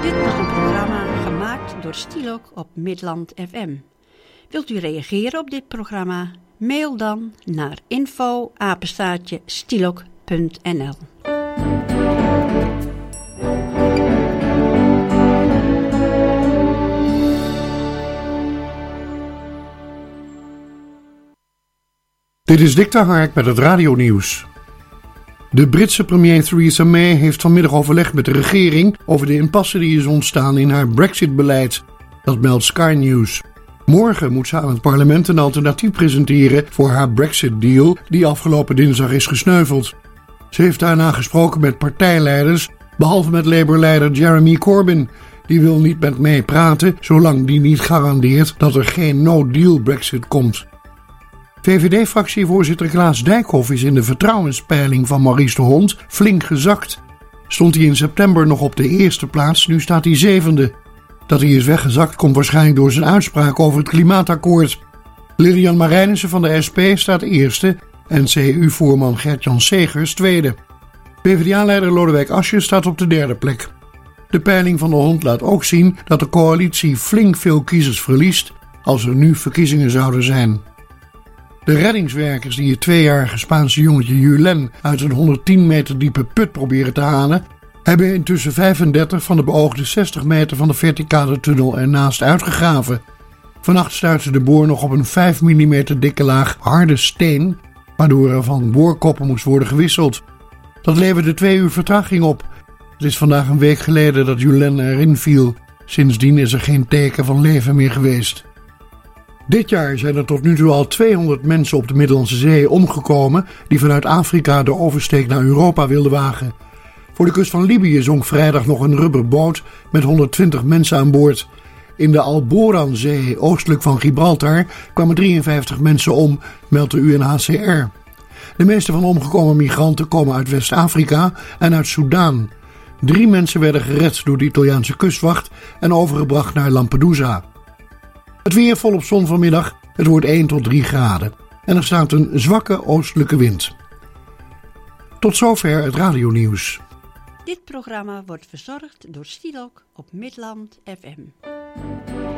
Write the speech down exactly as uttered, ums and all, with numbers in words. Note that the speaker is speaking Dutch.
Dit is een programma gemaakt door Stielok op Midland F M. Wilt u reageren op dit programma? Mail dan naar info apenstaartje stielok punt n l. Dit is Dick de Hark met het radionieuws. De Britse premier Theresa May heeft vanmiddag overlegd met de regering over de impasse die is ontstaan in haar Brexit-beleid. Dat meldt Sky News. Morgen moet ze aan het parlement een alternatief presenteren voor haar Brexit-deal die afgelopen dinsdag is gesneuveld. Ze heeft daarna gesproken met partijleiders, behalve met Labour-leider Jeremy Corbyn. Die wil niet met May praten, zolang die niet garandeert dat er geen no-deal Brexit komt. V V D-fractievoorzitter Klaas Dijkhoff is in de vertrouwenspeiling van Maurice de Hond flink gezakt. Stond hij in september nog op de eerste plaats, nu staat hij zevende. Dat hij is weggezakt komt waarschijnlijk door zijn uitspraak over het klimaatakkoord. Lilian Marijnissen van de S P staat eerste en C D U-voorman Gert-Jan Segers tweede. P v d A-leider Lodewijk Asscher staat op de derde plek. De peiling van de Hond laat ook zien dat de coalitie flink veel kiezers verliest als er nu verkiezingen zouden zijn. De reddingswerkers die het tweejarige Spaanse jongetje Julen uit een honderdtien meter diepe put proberen te halen, hebben intussen vijfendertig van de beoogde zestig meter van de verticale tunnel ernaast uitgegraven. Vannacht stuitte de boor nog op een vijf millimeter dikke laag harde steen, waardoor er van boorkoppen moest worden gewisseld. Dat leverde twee uur vertraging op. Het is vandaag een week geleden dat Julen erin viel. Sindsdien is er geen teken van leven meer geweest. Dit jaar zijn er tot nu toe al tweehonderd mensen op de Middellandse Zee omgekomen die vanuit Afrika de oversteek naar Europa wilden wagen. Voor de kust van Libië zonk vrijdag nog een rubberboot met honderdtwintig mensen aan boord. In de Alboranzee, oostelijk van Gibraltar, kwamen drieënvijftig mensen om, meldt de U N H C R. De meeste van de omgekomen migranten komen uit West-Afrika en uit Soudaan. Drie mensen werden gered door de Italiaanse kustwacht en overgebracht naar Lampedusa. Het weer volop zon vanmiddag, het wordt één tot drie graden en er staat een zwakke oostelijke wind. Tot zover het radionieuws. Dit programma wordt verzorgd door Stielok op Midland F M.